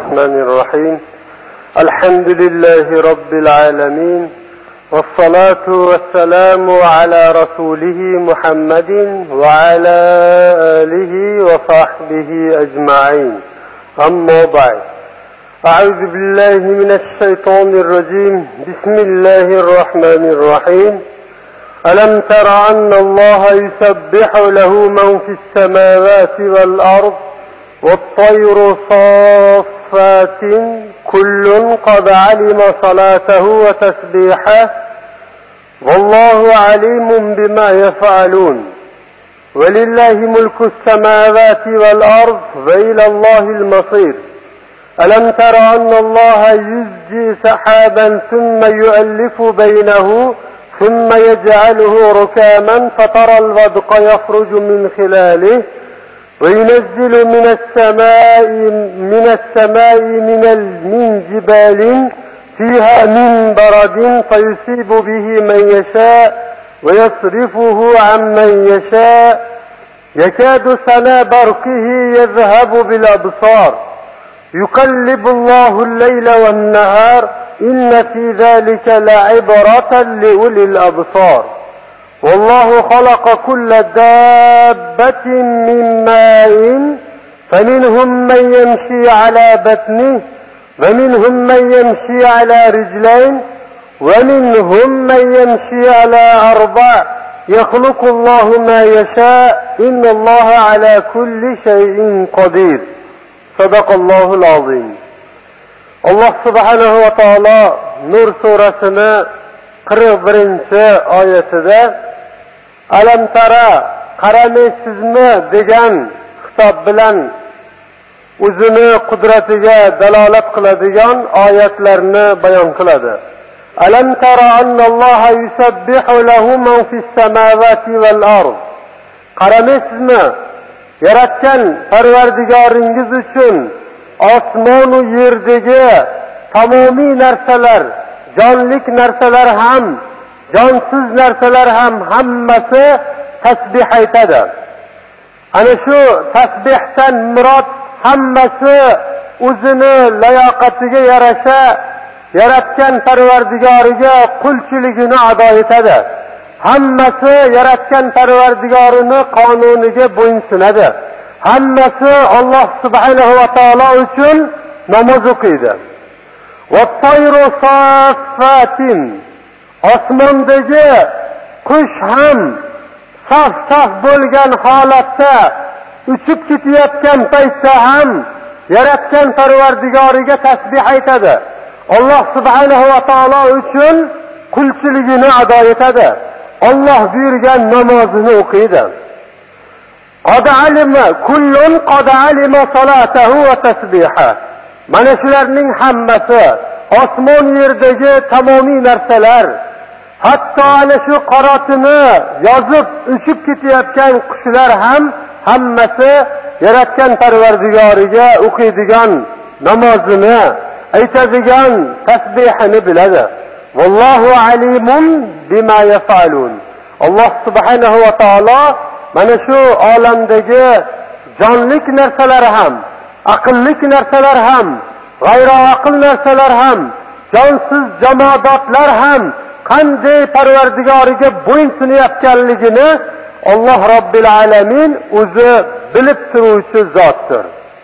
الرحمن الرحيم. الحمد لله رب العالمين، والصلاة والسلام على رسوله محمد وعلى آله وصحبه أجمعين. أما بعد، أعوذ بالله من الشيطان الرجيم. بسم الله الرحمن الرحيم. ألم تر أن الله يسبح له من في السماوات والأرض والطير صافات كل قد علم صلاته وتسبيحه والله عليم بما يفعلون ولله ملك السماوات والأرض وإلى الله المصير. ألم تر أن الله يزجي سحابا ثم يؤلف بينه ثم يجعله ركاما فترى الودق يخرج من خلاله وينزل من السماء من جبال فيها من برد فيصيب به من يشاء ويصرفه عن من يشاء يكاد سنا برقه يذهب بالأبصار يقلب الله الليل والنهار إن في ذلك لعبرة لأولي الأبصار. والله خلق كل دابة من ماء فمنهم من يمشي على بطنه ومنهم من يمشي على رجلين ومنهم من يمشي على أربع يخلق الله ما يشاء إن الله على كل شيء قدير. صدق الله العظيم. Allah subhanahu va taolo Nur surasini 41-oyatida Alam tara, qaramaysizmi degan xitob bilan o'zini qudratiga dalolat qiladigan oyatlarni bayon qiladi. Alam tara annalloha yusabbihu lahu man fis samawati wal ard. Qaramaysizmi, yaratgan Parvardigoringiz uchun osmon va yerdagi tamomiy narsalar, jonlik narsalar ham, jonsiz narsalar ham hammasi tasbih aytadi. Ana shu tasbihdan murod hammasi o'zini layoqatiga yarasha yaratgan Parvardigoriga qulchiligini ado etadi. Hammasi yaratgan Parvardigorini qonuniga bo'ysunadi. Hammasi Alloh subhanahu va taolo uchun namoz o'qiydi. Wat-tayru saffatin. Osmondagi qush ham saf-saf bo'lgan holatda uchib ketayotgan paytda ham yaratgan Parvardigoriga tasbih aytadi. Alloh subhanahu va taolo uchun qulchiligini ado etadi. Alloh buyurgan namozini o'qiydi. Qad alima kullun qad alima salatahu va tasbiha. Mana shularning hammasi osmon yerdagi tamomiy narsalar, hatto ana shu qorotini yozib uchib ketayotgan qushlar ham hammasi yaratgan Parvardigoriga o'qiydigan namozini, aytadigan tasbihini biladi. Vallohu alimun bima yafalun. Alloh subhanahu va taolo mana shu olamdagi jonlik narsalar ham, aqllik narsalar ham, g'ayroaql narsalar ham, jonsiz jamoadotlar ham qanday Parvardigoriga bo'ysunayotganligini Alloh Robbil alamin o'zi bilib turuvchi zotdir.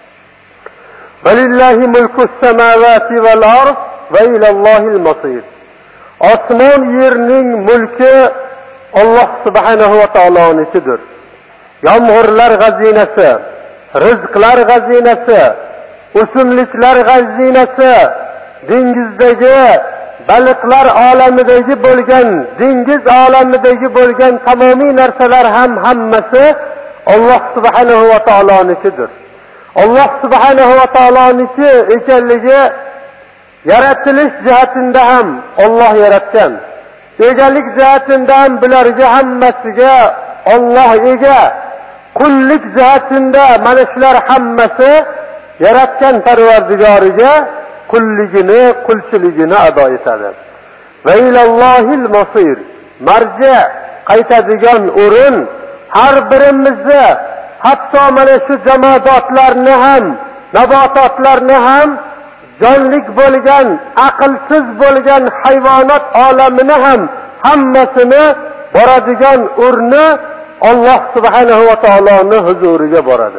Valillahi mulkus samawati val ard va ilallohil masir. Osmon yerning mulki Alloh subhanahu va taolonikidir. Yomg'irlar g'azinasi, rizqlar g'azinasi, o'simliklar g'azinasi, dengizdagi baliqlar olamidagi bo'lgan, dengiz olamidagi bo'lgan tamomiy narsalar ham hammasi Alloh subhanahu va taolonikidir. Alloh subhanahu va taoloniki ekanligi yaratilish jihatida ham Alloh yaratgan. Egalik jihatida ham bularga hammasiga Alloh ega. Qullik jihatida mana shular hammasi yaratgan Parvardigoriga qulligini, qulchiligini ado etadi. Va ilallohil masir. Marja, qaytadigan o'rin har birimizni, hatto mana shu jamoadotlarni ham, nabototlarni ham jonlik bo'lgan, aqlsiz bo'lgan hayvonot olamini ham hammasini boradigan o'rni Alloh subhanahu va taoloning huzuriga boradi.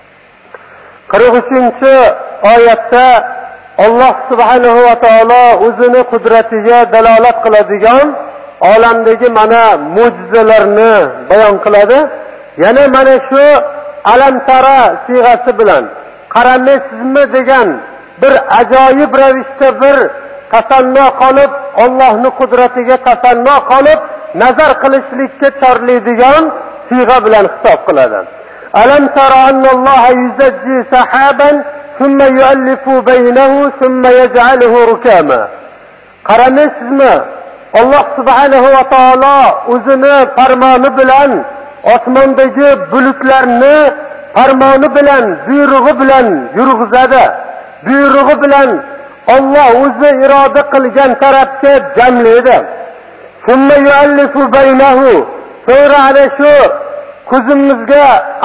43-oyatda Alloh subhanahu va taolo o'zini qudratiga dalolat qiladigan olamdagi mana mo'jizalarni bayon qiladi. Yana mana shu alamtara siyg'asi bilan qaramaysizmi degan bir ajoyib ravishda bir tasanno qolib, Allohning qudratiga tasanno qolib, nazar qilishlikka chorlaydigan siyg'a bilan hisob qiladi. Alam tara annalloha yuzajji sahaban thumma yu'allifu baynahu thumma yaj'aluhu rukama. Qaramaysizmi? Alloh subhanahu va taolo o'zini farmoni bilan osmondagi bulutlarni farmoni bilan, buyrug'i bilan yurg'izadi. Buyrug'i bilan Alloh o'zi iroda qilgan tarafga jamlaydi. Thumma yu'allifu baynahu. So'ra ana shu ko'zimizga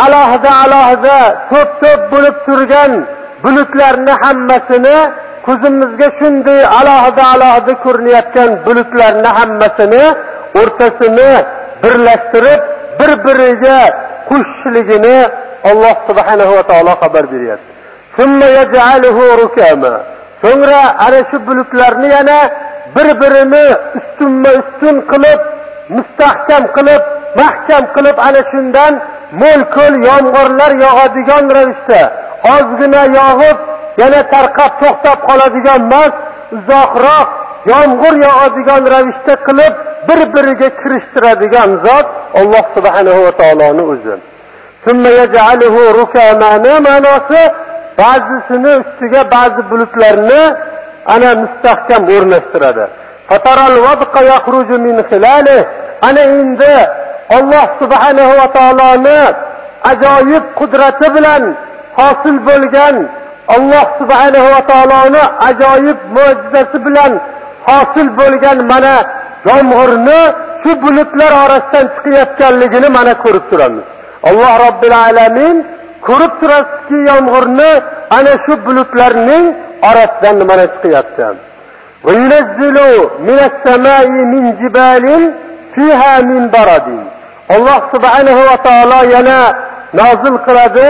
alohida to'p bo'lib turgan bulutlarni hammasini, ko'zimizga shunday alohida ko'rinayotgan bulutlarni hammasini o'rtasini birlashtirib, bir-biriga qo'shishligini Alloh subhanahu va taolo xabar beryapti. Thumma yaj'aluhu rukama. So'ngra ana shu bulutlarni yana bir-birini ustun qilib, mustahkam qilib, mahkam qilib ana shundan mo'l-ko'l yomg'irlar yog'adigan ravishda, ozgina yog'ib yana tarqab to'xtab qoladigan emas, uzoqroq yomg'ir yog'adigan ravishda qilib bir-biriga kirishtiradigan zot Alloh subhanahu va taoloning o'zi. Thumma yaj'aluhu rukamani ma'nosi ba'zisini ustiga ba'zi bulutlarni ana mustahkam o'rnashtiradi. Fataral wadqa yakhruju min khilalihi. Ana endi Alloh subhanahu va taoloning ajoyib qudrati bilan hosil bo'lgan, Alloh subhanahu va taoloning ajoyib mo'jizasi bilan hosil bo'lgan mana yomg'irni shu bulutlar orasidan chiqayotganligini mana ko'rib turamiz. Alloh Robbil alamin ko'rib turasizki, yomg'irni ana shu bulutlarning orasidan mana chiqayapti. Va yunazzilu minas samai min jibalin fiha min baradin. Alloh subhanahu va taolo yana nozil qiladi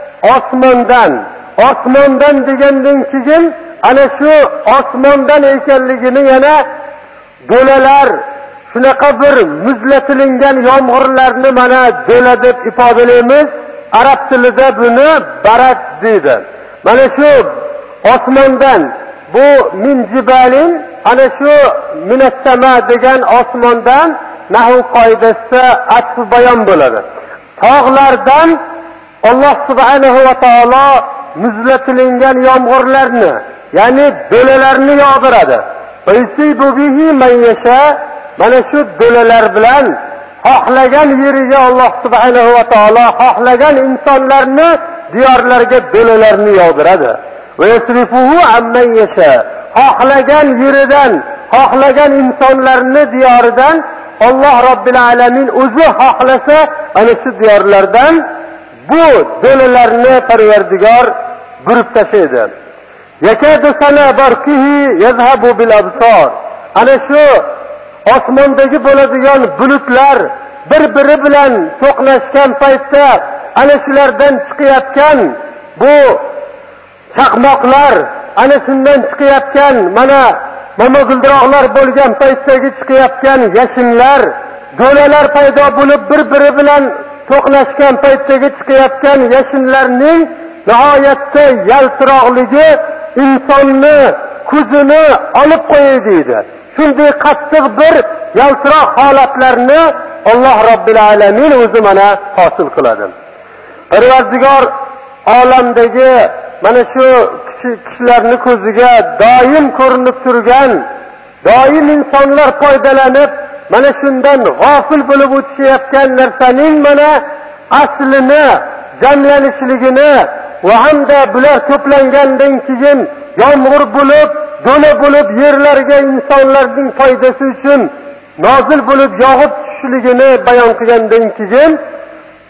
osmondan degandan keyin ana shu osmondan ekanligini yana do'lalar, shunaqa bir muzlatilingan yomg'irlarni mana do'la deb ifodalaymiz. Arab tilida buni barat deydi. Mana shu osmondan, bu min jibalin, ana shu minas sama degan osmondan nahv qoidasida atf bayon bo'ladi. Tog'lardan Alloh subhanahu va taolo muzlatilingan yomg'irlarni, ya'ni do'lalarni yog'diradi. Baysibu bihi man yasha. Mana shu do'lalar bilan xohlagan yeriga Alloh subhanahu va taolo xohlagan insonlarni diyorlarga do'lalarni yog'diradi. Va yasrifuhu amman yasha. Xohlagan yeridan, xohlagan insonlarni diyoridan Alloh Robbil alamin o'zi xohlasa ana shu diyorlardan bu do'lalarni Parvardigor burib tashlaydi. Yakadu sana barqihi yazhabu bil absar. Ana shu osmondagi bo'ladigan bulutlar bir-biri bilan to'qnashgan paytda ana shulardan chiqayotgan bu chaqmoqlar, ana shundan chiqayotgan mana momoguldiroqlar bo'lgan paytdagi chiqayotgan yashinlar, do'lalar paydo bo'lib bir-biri bilan to'qnashgan paytdagi chiqayotgan yashinlarning nihoyatda yaltiroqligi insonni ko'zini olib qo'yadi deydi. Shunday qattiq bir yaltiroq holatlarni Alloh Robbil alamin o'zi mana hosil qiladi. Parvardigor olamdagi mana shu kishilarning ko'ziga doim ko'rinib turgan, doim insonlar foydalanib mana shundan g'ofil bo'lib o'tishayotgan narsaning mana aslini, jamlanishligini va hamda bular to'plangandan keyin yomg'ir bo'lib, do'la bo'lib yerlarga insonlarning foydasi uchun nozil bo'lib yog'ib tushishligini bayon qilgandan keyin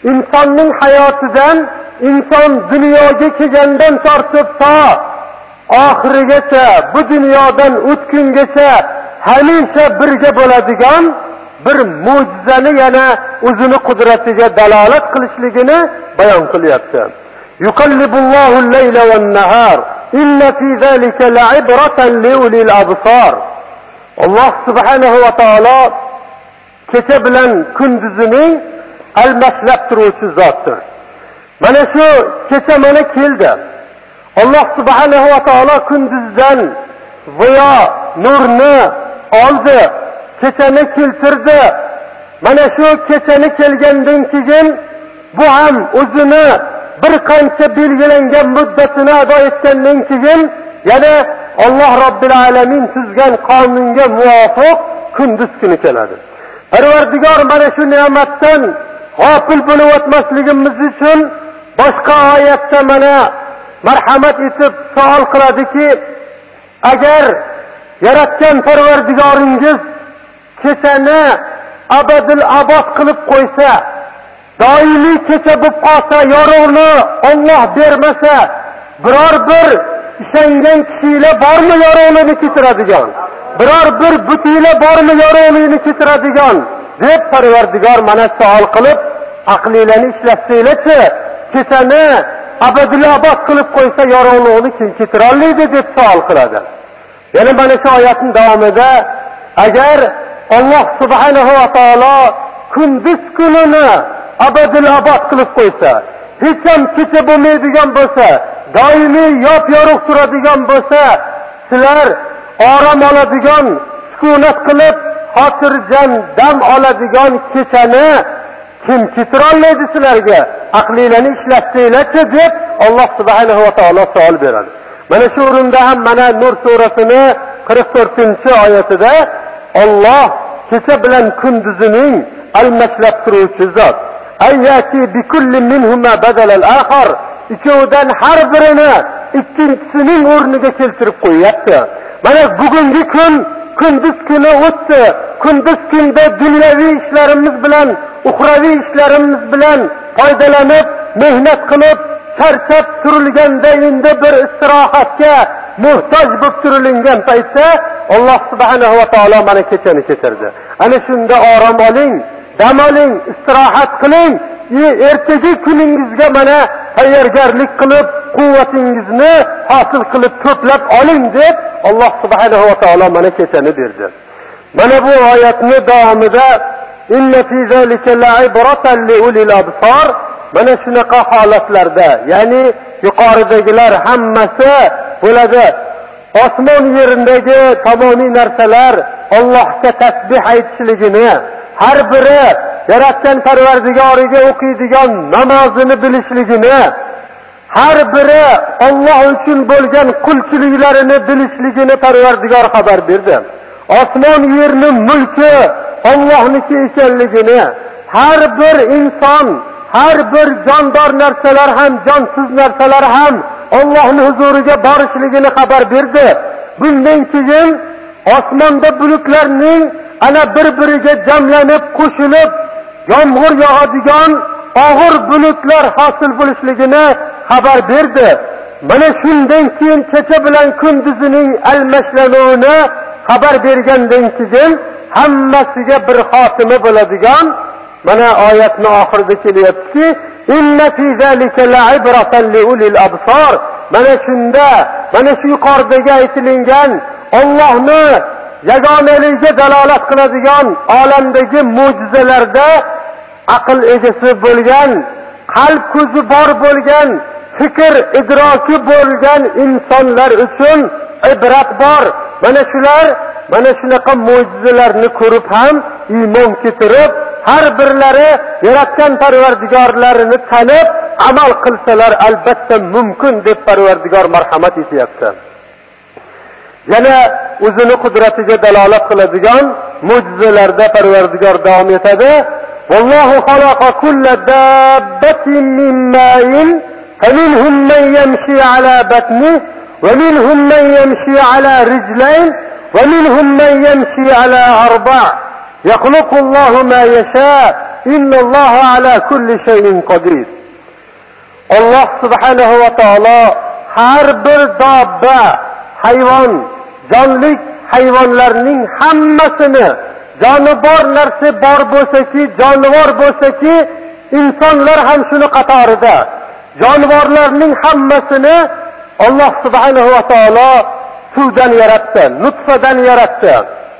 insonning hayotidan, inson dunyoga kelgandan tortib to oxirigacha, bu dunyodan o'tgungacha hamisha birga bo'ladigan bir mo'jizani yana o'zini qudratiga dalolat qilishligini bayon qilyapti. Yuqallibullohu al-layla wan-nahar inna fi zalika la'ibratan liulil absar. Alloh subhanahu va taolo kecha bilan kunduzining almashlab turuvchi zotdir. Mana shu kecha mana keldi. Alloh subhanahu va taolo kunduzdan ziyo nurni oldi, kechani keltirdi. Mana shu kechani kelgandan keyin bu ham o'zini bir qancha belgilangan muddatini ado etgandan keyin yana Alloh Robbil alamin tuzgan qonunga muvofiq kunduz kuni keladi. Parvardigor mana shu ne'matdan g'ofil bo'lib o'tmasligimiz uchun boshqa oyatda mana marhamat etib savol qiladiki, agar yaratgan Parvardigoringiz kechani abadil abad qilib qo'ysa, doimiy kecha bo'lib qolsa, yorug'ni Alloh bermasa, biror bir ishongan kishilar bormi yorug'ni keltiradigan? Biror bir butiylar bormi yorug'ni keltiradigan? deb Parvardigor mana savol qilib, aqlilarni ishlatsa-chi, kechani abadil abad qilib qo'ysa, yorug'ni kim keltira oladi deb savol qiladi. Yana mana shu oyatning davomida agar Alloh subhanahu va taolo kunduz kunini abadil abad qilib qo'ysa, hech ham kecha bo'lmaydigan bo'lsa, doimiy yop-yorug' turadigan bo'lsa, sizlar orom oladigan, sukunat qilib, xotirjam dam oladigan kechani kim keltira oladi sizlarga? Aqlilarni ishlatsanglar-chi deb Alloh subhanahu va taolo savol beradi. Mana shu o'rinda ham mana Nur surasini 44-oyatida Alloh kecha bilan kunduzining almashlab turuvchi zot. Ayyati bi kulli minhuma badal al-akhar. Ikkovidan har birini ikkinchisining o'rniga keltirib qo'yapti. Mana bugungi kun kunduz kuni o'tdi. Kunduz kunda dunyoviy ishlarimiz bilan, uxroviy ishlarimiz bilan foydalanib, mehnat qilib, charchab turilganda endi bir istirohatga muhtoj bo'lib turilgan paytda Alloh subhanahu va taolo mana kechani ketirdi. Ana shunda orom oling, dam oling, istirohat qiling, ertaga kuningizga mana tayyorgarlik qilib, quvvatingizni hosil qilib to'plab oling deb Alloh subhanahu va taolo mana kechani berdi. Mana bu oyatni davomida inna fi zalika la'ibratan liulil absar, mana shunaqa holatlarda, ya'ni yuqoridagilar hammasi bo'ladi. Osmon yerindagi tamomiy narsalar Allohga tasbih aytishligini, har biri yaratgan Parvardigoriga o'qiydigan namozini bilishligini, har biri Alloh uchun bo'lgan qulchiliklarini bilishligini Parvardigor xabar berdi. Osmon yerning mulki Allohniki ekanligini, har bir inson, har bir jondor narsalar ham, jonsiz narsalar ham Allohning huzuriga borishligini xabar berdi. Bundan keyin osmonda bulutlarning ana bir-biriga jamlanib, qo'shilib, yomg'ir yog'adigan og'ir bulutlar hosil bo'lishligini xabar berdi. Mana shundan keyin kecha bilan kunduzining almashlanuvini xabar bergandan keyin hammasiga bir xotima bo'ladigan mana oyatning oxirida kelyaptiki, inna fi zalika la'ibratan liulil absar. Mana shunda, mana shu yuqoridagi aytilgan Allohni yagonaligiga dalolat qiladigan olamdagi mo'jizalarda aql egasi bo'lgan, qalb ko'zi bor bo'lgan, fikr idroki bo'lgan insonlar uchun ibrat bor. Mana shular mana shunaqa mo'jizalarni ko'rib ham iymon keltirib, har birlari yaratgan Parvardigorlarini tanib amal qilsalar albatta mumkin deb Parvardigor marhamat etyapti. Yana o'zini qudratiga dalolat qiladigan mo'jizalarda Parvardigor davom etadi. Vallohu xalaqa kulla dabbatin min ma'in faminhum man yamshi ala batnihi wa minhum man yamshi ala rijlayn wa minhum man yamshi ala arba'. يخلق الله ما يشاء إن الله على كل شيء قدير. Alloh subhanahu va taolo har bir dobba, hayvon, jonlik hayvonlarning hammasini, joni bor narsa bor bo'lsa-ki, jonivor bo'lsa-ki, insonlar ham shuni qatorida. Jonivorlarning hammasini Alloh subhanahu va taolo suvdan yaratdi, nutfadan yaratdi.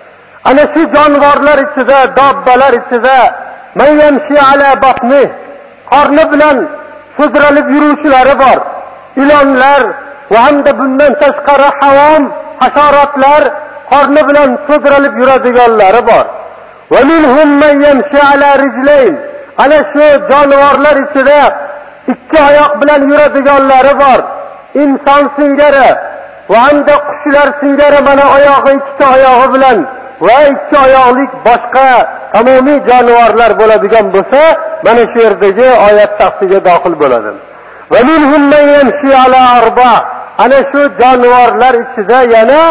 Ana shu jonivorlar ichida, dobbalar ichida man yamshi ala batni, qorni bilan so'zralib yuruvchilari bor. Ilonlar va hamda bundan tashqari havom, hasharotlar qorni bilan so'zralib yuradiganlari bor. Va minhum man yamshi ala rijlayn. Ana shu jonivorlar ichida ikki oyoq bilan yuradiganlari bor. Inson singari va hamda qushlar singari mana oyog'i ikkita oyog'i bilan va ikki oyoqlik boshqa tamomiy jonivorlar bo'ladigan bo'lsa, mana shu yerdagi oyat tafsiriga daxil bo'ladi. Va minhum man yamshi ala arba. Ana shu jonivorlar ichida yana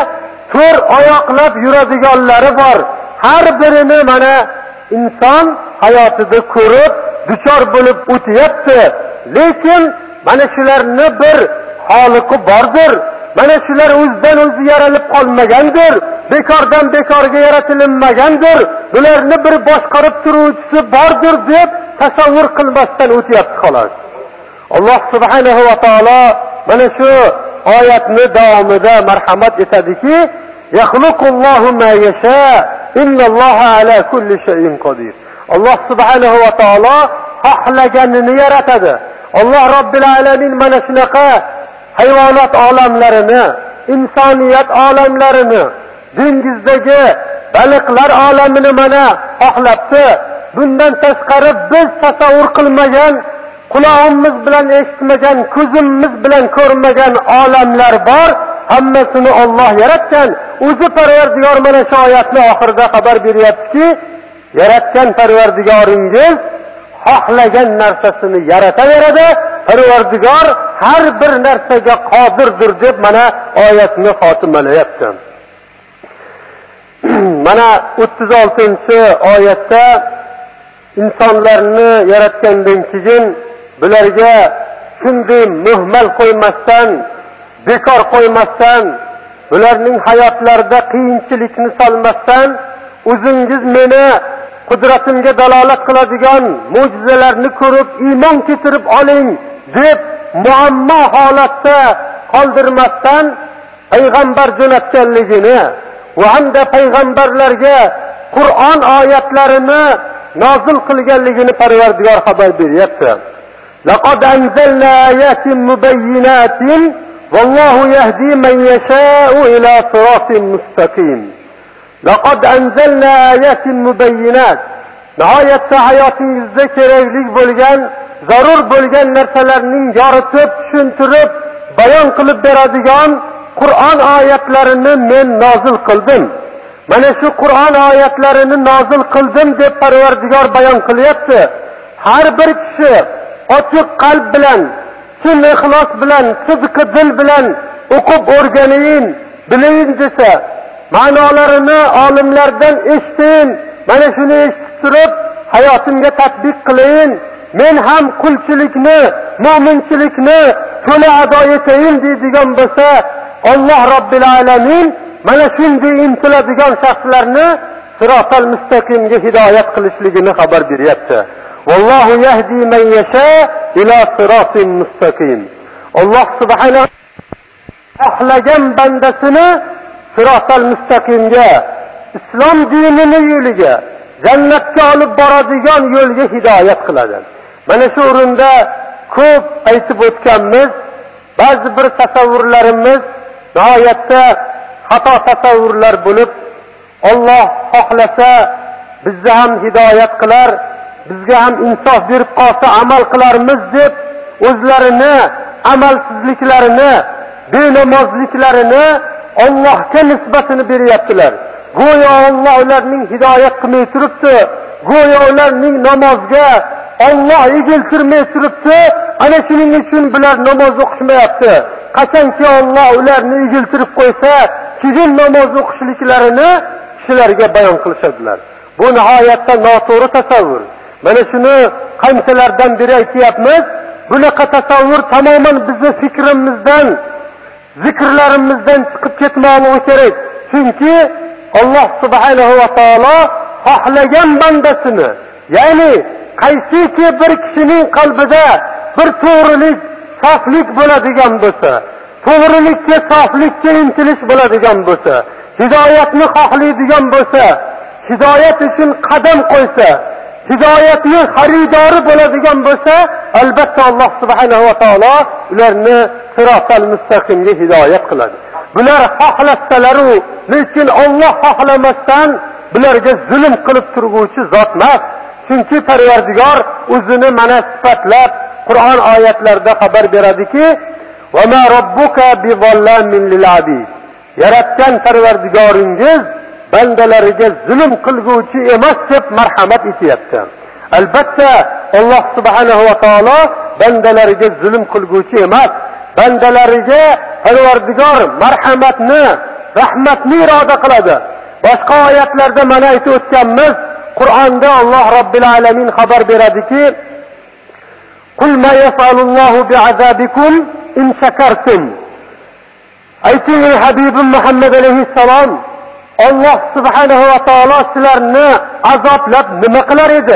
4 oyoqlab yuradiganlari bor. Har birini mana inson hayotida ko'rib, duchor bo'lib o'tyapti. Lekin mana shularni bir xoliqi bordir. Mana shular o'zidan o'zi yaralib qolmagandir. Bekordan bekorga yaratilmagandir. Bularni bir boshqarib turuvchisi bordir deb tasavvur qilmasdan o'tyapti xolos. Alloh subhanahu va taolo mana shu oyatni davomida marhamat etadiki, yaxluqullohu ma yasha, innalloha ala kulli shay'in qodir. Alloh subhanahu va taolo xohlaganini yaratadi. Alloh robbil alamin mana shunaqa hayvonot olamlarini, insoniyat olamlarini, dengizdagi baliqlar olamini mana xohlabdi. Bundan tashqari biz tasavvur qilmagan, qulog'imiz bilan eshitmagan, ko'zimiz bilan ko'rmagan olamlar bor. Hammasini Alloh yaratgan. O'zi Parvardigor mana shu oyatning oxirida xabar beryaptiki, yaratgan Parvardigoringiz xohlagan narsasini yarataveradi. Parvardigor har bir narsaga qodirdir deb mana oyatni xotimalayapti. Mana 36-oyatda insonlarni yaratgandan keyin bularga shunday muhmal qo'ymasdan, bekor qo'ymasdan, ularning hayotlarida qiyinchilikni solmasdan, o'zingiz meni qudratimga dalolat qiladigan mo'jizalarni ko'rib iymon keltirib oling deb muammo holatda qoldirmasdan payg'ambar jo'natganligini va hamda payg'ambarlarga Qur'on oyatlarini nozil qilganligini Parvardigor xabar beryapti. Laqad anzalna ayatin mubayyinatin vallohu yahdi man yasha'u ila siratin mustaqim. Laqad anzalna ayatin mubayyinat. Nihoyatda hayotingizda kerakli bo'lgan, zarur bo'lgan narsalarning yoritib, tushuntirib, bayon qilib beradigan Qur'on oyatlarini men nozil qildim. Mana shu Qur'on oyatlarini nozil qildim deb Parvardigor bayon qilyapti. Har bir kishi ochiq qalb bilan, chin ixlos bilan, sidqi dil bilan o'qib o'rganin, bilin desa, ma'nolarini olimlardan eshitin, mana shuni eshitib turib hayotimga tatbiq qilayin, men ham qulchilikni, mo'minchilikni to'la ado etayin deydigan bo'lsa, Alloh robbil alamin mana shunday intiladigan shaxslarni sirotal mustaqimga hidoyat qilishligini xabar beryapti. Vallohu yahdi man yasha ila siratin mustaqim. Alloh subhanahu xohlagan bandasini sirotal mustaqimga, islom dinining yo'liga, jannatga olib boradigan yo'lga hidoyat qiladi. Mana shu o'rinda ko'p aytib o'tganmiz, ba'zi bir tasavvurlarimiz nihoyatda xato tasavvurlar bo'lib, Alloh xohlasa bizni ham hidoyat qilar, bizga ham insof berib qolsa amal qilarmiz deb o'zlarini amalsizliklarini, benamozliklarini Allohga nisbatini beryaptilar. Go'yo Alloh ularning hidoyat qilmay turibdi, go'yo ularning namozga Alloh egiltirmay turibdi, ana shuning uchun bular namoz o'qishmayapti. Qachonki Alloh ularni egiltirib qo'ysa, keyin namoz o'qishliklarini kishilarga bayon qilishadilar. Bu nihoyatda noto'g'ri tasavvur. Mana shuni qanchalardan beri aytayapmiz. bunaqa tasavvur tamoman bizni fikrimizdan, zikrlarimizdan chiqib ketmoqligi kerak. Chunki Alloh subhanahu va taolo xohlagan bandasini, ya'ni qaysiki bir kishining qalbida bir to'g'rilik, soflik bo'ladigan bo'lsa, to'g'rilikka, soflikka intilish bo'ladigan bo'lsa, hidoyatni xohlaydigan bo'lsa, hidoyat uchun qadam qo'ysa, hidoyatning xaridori bo'ladigan bo'lsa, albatta Alloh subhanahu va taolo ularni sirotal mustaqimga hidoyat qiladi. Bular xohlasalar-u, lekin Alloh xohlamasdan bularga zulm qilib turguvchi zot emas. Chunki Parvardigor o'zini mana sifatlab Qur'on oyatlarida xabar beradiki, "Va ma robbuka bizollamin lil abid." Yaratgan Parvardigoringiz bandalariga zulm qilguvchi emas deb marhamat etyapti. Albatta Alloh subhanahu va taolo bandalariga zulm qilguvchi emas. Bandalariga Parvardigor marhamatni, rahmatni iroda qiladi. Boshqa oyatlarda mana aytib o'tganmiz, Qur'onda Alloh Robbil alamin xabar beradiki, "Qul ma yaf'alullohu bi'azabikum in shakartum." Ayting ey Habibim Muhammad alayhissalom, Alloh subhanahu va taolo sizlarni azoblab nima qilar edi?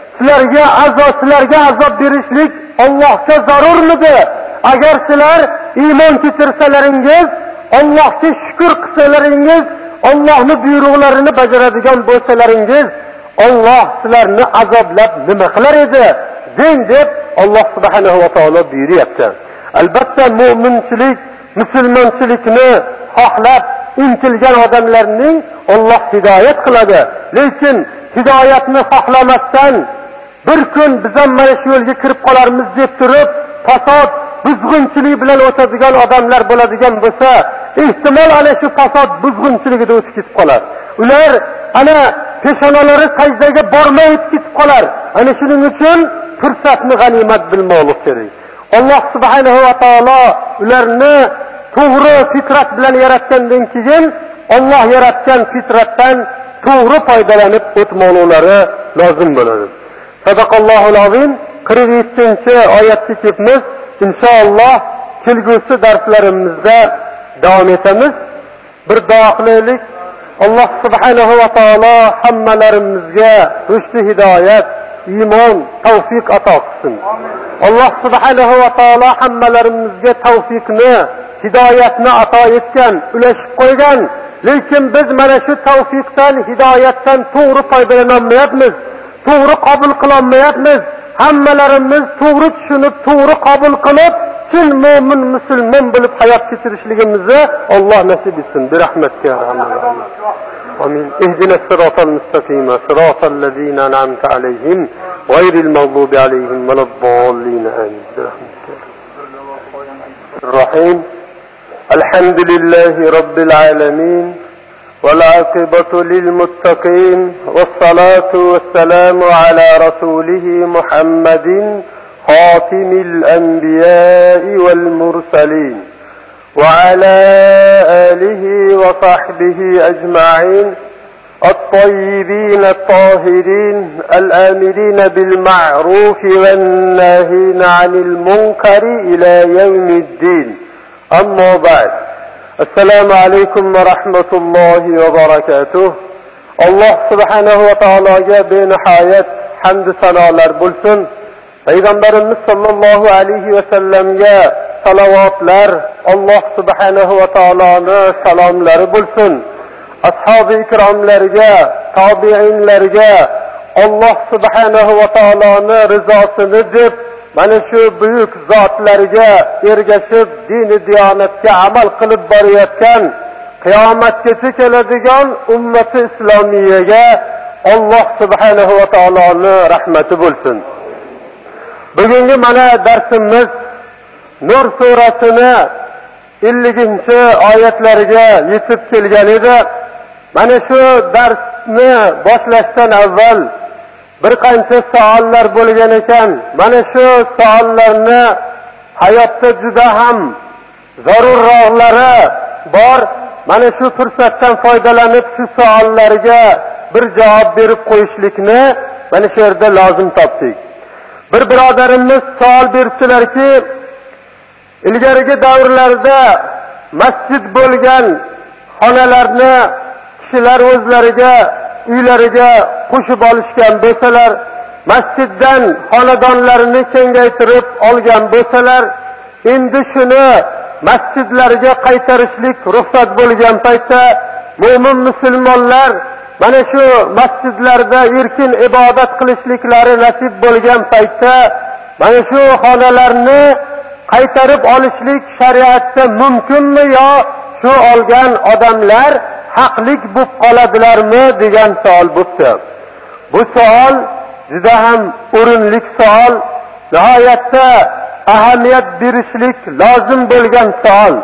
Sizlarga azob berishlik Allohga zarurmidi? Agar sizlar iymon keltirsalaringiz, Allohga shukr qilsalaringiz, Allohning buyruqlarini bajaradigan bo'lsalaringiz, Alloh sizlarni azoblab nima qilar edi? Deng deb Alloh subhanahu va taolo buyuryapti. Albatta mu'minchilik, musulmonchilikni xohlab intilgan odamlarning Alloh hidoyat qiladi. Lekin hidoyatni xohlamasdan bir kun biz ham mana shu yo'lga kirib qolarmiz deb turib, fasod, buzg'unchilik bilan o'tadigan odamlar bo'ladigan bo'lsa, ehtimol ana shu fasod buzg'unchiligida o'tib ketib qolar. Ular ana peshonalari sajdaga bormay o'tib ketib qolar. Ana shuning uchun fursatni g'animat bilmoqlik kerak. Alloh subhanahu va taolo ularni to'g'ri fitrat bilan yaratgandan keyin Alloh yaratgan fitratdan to'g'ri foydalanib o'tmoqlari lozim bo'ladi. Sadaqallohul azim. 47-oyatga kelibmiz. Inshaalloh kelgusi darslarimizda davom etamiz. Bir duo qilaylik. Alloh subhanahu va taolo hammalarimizga rushdi, hidoyat, iymon, tavfiq ato qilsin. Alloh subhanahu va taolo hammalarimizga tavfiqni, hidoyatni ato etgan, ulashib qo'ygan. Lekin biz mana shu tavfiqdan, hidoyatdan to'g'ri foydalanolmayapmiz, to'g'ri qabul qilolmayapmiz. Hammalarimiz to'g'ri tushunib, to'g'ri qabul qilib, chin mo'min, musulmon bo'lib hayot kechirishligimizni Alloh nasib etsin. Bi rahmatika ya rahmanir rahim. Amin. Ihdinas siratal mustaqim, siratal ladzina an'amta alayhim, ghayril maghdubi alayhim waladdallin. Amin. Bi rahmatika. Rahim. Alhamdulillahi rabbil alamin. والعاقبة للمتقين والصلاة والسلام على رسوله محمد خاتم الأنبياء والمرسلين وعلى آله وصحبه أجمعين الطيبين الطاهرين الآمرين بالمعروف والناهين عن المنكر إلى يوم الدين. أما بعد. Assalomu alaykum va rahmatullohi va barakatuh. Alloh subhanahu va taologa benihoyat hamd sanolar bo'lsin. Payg'ambarimiz sollallohu alayhi va sallamga salavatlar, Alloh subhanahu va taoloning salomlari bo'lsin. Ashabi ikromlarga, tabiinlarga Alloh subhanahu va taoloning rizosini deb mana shu buyuk zotlarga ergashib dini diyonatga amal qilib borayotgan, qiyomatgacha keladigan ummati islomiyaga Alloh subhanahu va taoloning rahmati bo'lsin. Bugungi mana darsimiz Nur surasini 50-oyatlariga yetib kelgan edi. Mana shu darsni boshlashdan avval bir qancha savollar bo'lgan ekan. Mana shu savollarni hayotda juda ham zarurroqlari bor. Mana shu fursatdan foydalanib shu savollarga bir javob berib qo'yishlikni mana shu yerda lozim topdik. bir birodarimiz savol beribdilarki, ilgarigi davrlarda masjid bo'lgan xonalarni kishilar o'zlariga uylariga qo'shib olishgan bo'lsalar, masjiddan xonadonlarini kengaytirib olgan bo'lsalar, endi shuni masjidlarga qaytarishlik ruxsat bo'lgan paytda mo'min musulmonlar mana shu masjidlarda erkin ibodat qilishliklari nasib bo'lgan paytda mana shu xonalarni qaytarib olishlik shariatda mumkinmi yo shu olgan odamlar haqlik bo'lib qoladilarmi degan savol bo'ldi. Bu savol juda ham o'rinli savol, nihoyatda ahamiyat berishlik lozim bo'lgan savol.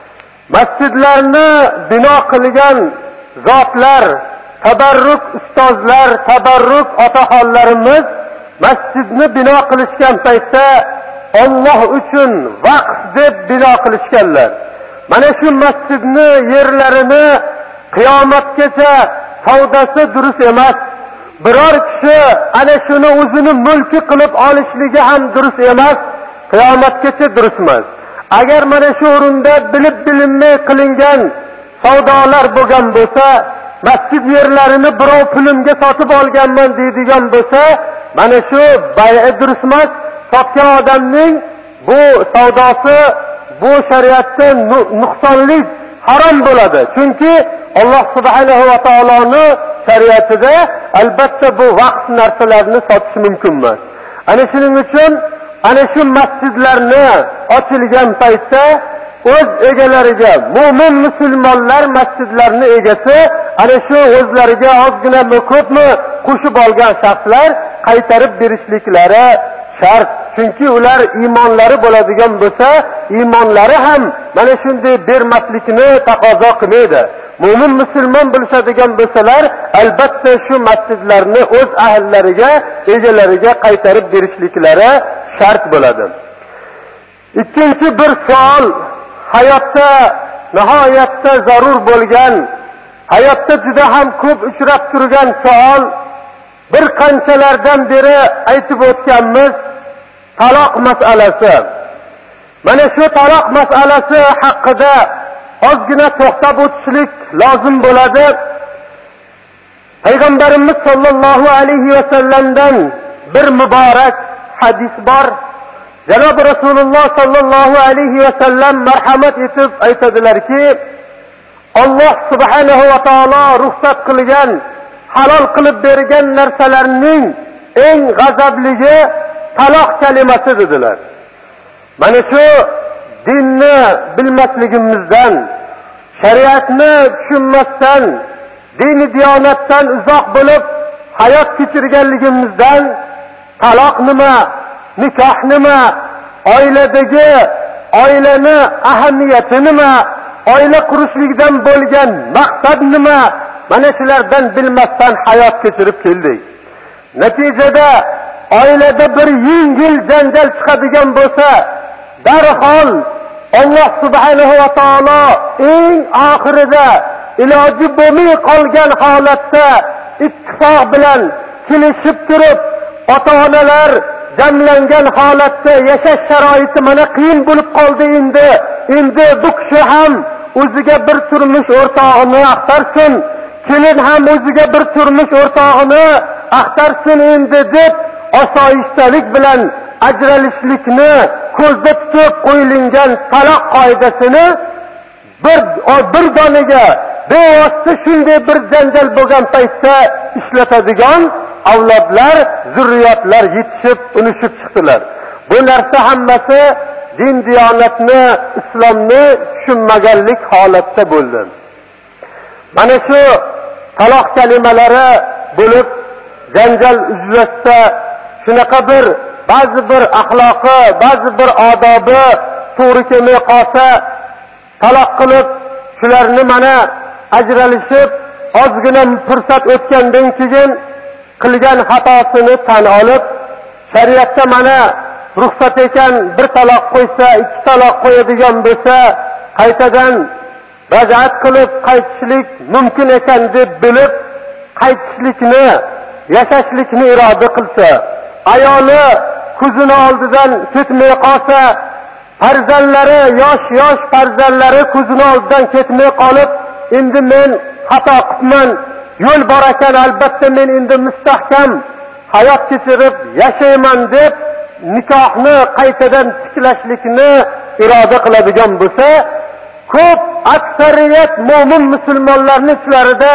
Masjidlarni bino qilgan zotlar, tabarruk ustozlar, tabarruk otaxonlarimiz masjidni bino qilishgan paytda Alloh uchun vaqf deb bino qilishganlar. Mana shu masjidni yerlarini qiyomatgacha savdosi durust emas. Biror kishi ana shuni o'zini mulki qilib olishligi ham durust emas, qiyomatgacha durust emas. Agar mana shu o'rinda bilib bilinmay qilingan savdolar bo'lgan bo'lsa, masjid yerlarini birov pulimga sotib olganman deydigan bo'lsa, mana shu bay'i durust emas. Sotgan odamning bu savdosi bu shariatda nuqsonli harom bo'ladi. Chunki Alloh subhanahu va taoloning shariatida albatta bu vaqf narsalarni sotish mumkin emas. Ana shuning uchun ana shu masjidlarni ochilgan paytda o'z egalariga, mo'min musulmonlar masjidlarni egasi ana shu o'zlariga ozginami ko'pmi qo'shib olgan shaxslar qaytarib berishliklari shart. Chunki ular iymonlari bo'ladigan bo'lsa, iymonlari ham mana shunday bermaslikni taqozo qilmaydi. Mo'min musulmon bo'lishadigan bo'lsalar, albatta shu masjidlarni o'z ahllariga, egalariga qaytarib berishliklari shart bo'ladi. Ikkinchi bir savol, hayotda nihoyatda zarur bo'lgan, hayotda juda ham ko'p uchrab turgan savol, bir qanchalardan beri aytib o'tganmiz, taloq masalasi. Mana shu taloq masalasi haqida ozgina to'xtab o'tishlik lozim bo'ladi. Payg'ambarimiz sollallohu alayhi va sallamdan bir muborak hadis bor. Janob Rasululloh sollallohu alayhi va sallam marhamat etib aytadilarki, Alloh subhanahu va taolo ruxsat qilgan, halol qilib bergan narsalarning eng g'azabligi taloq kalimasi dedilar. Mana shu dinni bilmasligimizdan, shariatni tushunmasdan, dini diyonatdan uzoq bo'lib hayot kechirganligimizdan taloq nima, nikoh nima, oiladagi oilani ahamiyati nima, oila qurishlikdan bo'lgan maqsad nima, mana shulardan bilmasdan hayot kechirib keldik. Natijada oilada bir yengil janjal chiqadigan bo'lsa, darhol Alloh subhanahu va taolo eng oxirida iloji bo'lmay qolgan holatda ittifoq bilan kelishib turib, ota-onalar jamlangan holatda yashash sharoiti mana qiyin bo'lib qoldi endi bu kishi ham o'ziga bir turmush o'rtog'ini axtarsin, kelin ham o'ziga bir turmush o'rtog'ini axtarsin endi deb osoyishtalik bilan ajralishlikni ko'zda tutib qo'yilgan taloq qoidasini bir doniga bevosita shunday bir janjal bo'lgan paytda ishlatadigan avlodlar, zurriyotlar yetishib, unishib chiqdilar. Bu narsa hammasi din diyonatni, islomni tushunmaganlik holatda bo'ldi. Mana shu taloq kalimalari bo'lib janjal uzilsa, shunaqa bir ba'zi bir axloqi, ba'zi bir odobi to'g'ri kelmay qolsa, taloq qilib, shularni mana ajralishib, ozgina fursat o'tgandan keyin qilgan xatosini tan olib, shariatda mana ruxsat ekan, bir taloq qo'ysa, ikki taloq qo'yadigan bo'lsa, qaytadan raj'at qilib qaytishlik mumkin ekan deb bilib, qaytishlikni, yashashlikni iroda qilsa, ayoli ko'zini oldidan ketmay qolsa, farzandlari, yosh farzandlari ko'zini oldidan ketmay qolib, endi men xato qilibman, yo'l bor ekan, albatta men endi mustahkam hayot kechirib yashayman deb nikohni qaytadan tiklashlikni iroda qiladigan bo'lsa, ko'p aksariyat mo'min musulmonlarning ichlarida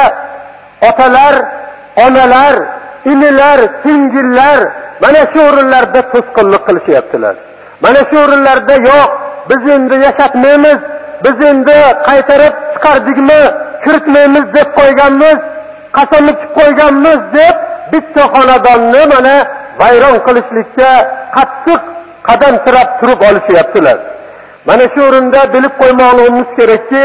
otalar, onalar, inilar, singillar mana shu o'rinlarda to'sqinlik qilishyaptilar. Mana shu o'rinlarda yo'q, biz endi yashatmaymiz, biz endi qaytarib chiqardikmi, kiritmaymiz deb qo'yganmiz, qasam ichib qo'yganmiz deb bitta xonadonni mana vayron qilishlikka qattiq qadam tirab turib olishyaptilar. Mana shu o'rinda bilib qo'ymoqligimiz kerakki,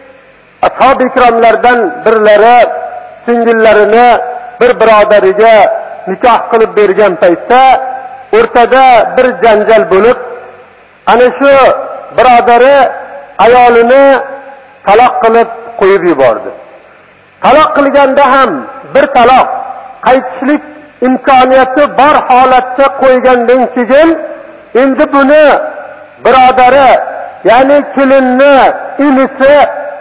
ashab ikromlardan birlari singillarini bir birodariga nikoh qilib bergan paytda o'rtada bir janjal bo'lib, ana shu birodari ayolini taloq qilib qo'yib yubordi. Taloq qilganda ham bir taloq qaytishlik imkoniyati bor holatda qo'ygandan keyin endi buni birodari, ya'ni kelinni inisi,